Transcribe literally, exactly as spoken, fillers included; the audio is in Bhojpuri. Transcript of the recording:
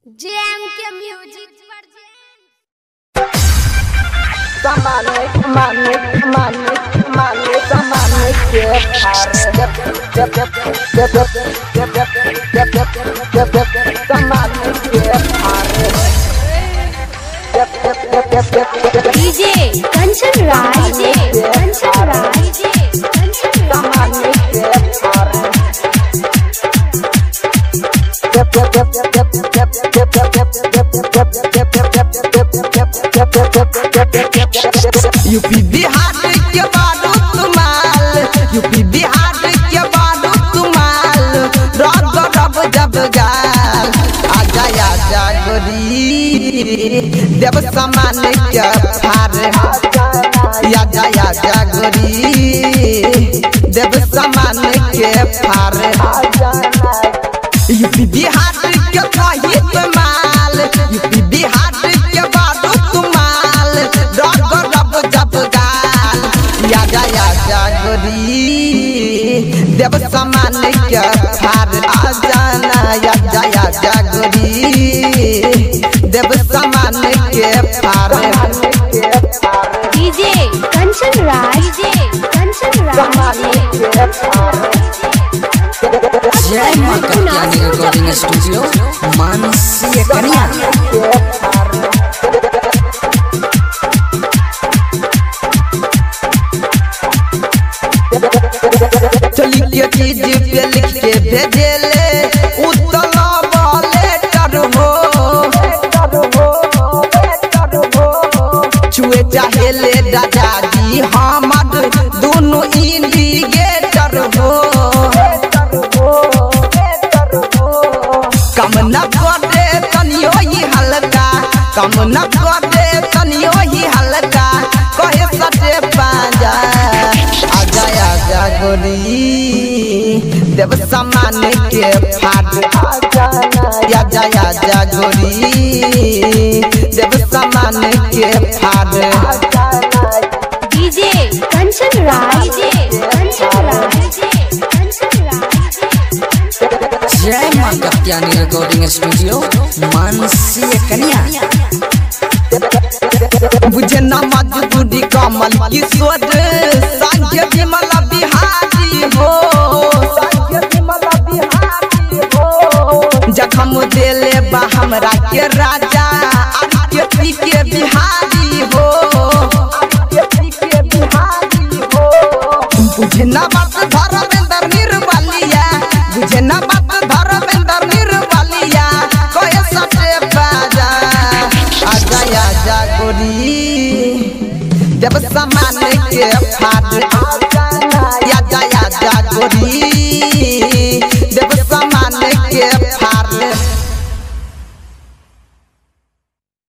जेएम के म्यूजिक सामान्य मान्य मान्य मान्य सामान्य के हार जब जब जब जब जब जब जब जब जब सामान्य के हार जब जब जब जब जब DJ Kanchan Raj DJ Kanchan Raj DJ Kanchan सामान्य के हार जब जब जब जब जब जब जब जब जब यूपी बिहार के बारू तुमाल यूपी बिहार के बारू तुमाल रब रब जब गाल आजा आजा गोरी देव समान के फार आजा आजा गोरी देव समान के फार यूपी बिहार के कही तुमाल यूपी बिहार के बारू तुमाल रब रब जब गाल आजा आजा गोरी देव समान के फार आजा ना आजा आजा गोरी देव समान के फार डीजे कंचन राज डीजे कंचन राज जय मां कल्याणी रिकॉर्डिंग स्टूडियो मानसी कन्या चली के चीज पे लिख के भेजेले उतला वाले डर हो छुए चाहे ले दादा जी हमर दोनों इंडिकेटर हो कम न करे तनियो ही हल्का कम न करे तनियो ही हल्का कहे सटे पाजा आजा आजा गोरी देव समान के फाड़ आजा आजा गोरी देव समान के फाड़ DJ Kanchan Raj DJ Kanchan Raj DJ Kanchan Raj जय मां कल्याणी रिकॉर्डिंग स्टूडियो मानसी कन्या बुझे न मजदूरी कमल किशोर सांख्य विमल बिहारी हो जखम देले बा हमरा के राजा आके पी के बिहारी हो बुझे न बात धर्मेंद्र निर्बलिया बुझे न बात धर्मेंद्र निर्बलिया कहे सटे बाजा आजा आजा गोरी जब समान के फाड़